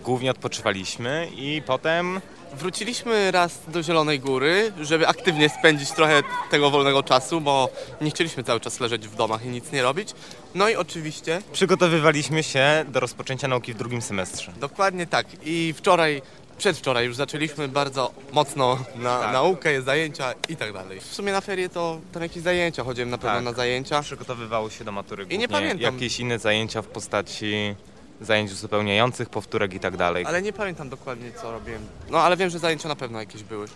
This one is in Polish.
głównie odpoczywaliśmy i potem Wróciliśmy raz do Zielonej Góry, żeby aktywnie spędzić trochę tego wolnego czasu, bo nie chcieliśmy cały czas leżeć w domach i nic nie robić. No i oczywiście, przygotowywaliśmy się do rozpoczęcia nauki w drugim semestrze. dokładnie tak. I przedwczoraj już zaczęliśmy bardzo mocno na naukę, zajęcia i tak dalej. W sumie na ferie to tam jakieś zajęcia, chodziłem na pewno Tak. na zajęcia. Przygotowywało się do matury I nie głównie pamiętam. jakieś inne zajęcia w postaci zajęć uzupełniających, powtórek i tak dalej. Ale nie pamiętam dokładnie co robiłem. No ale wiem, że zajęcia na pewno jakieś były.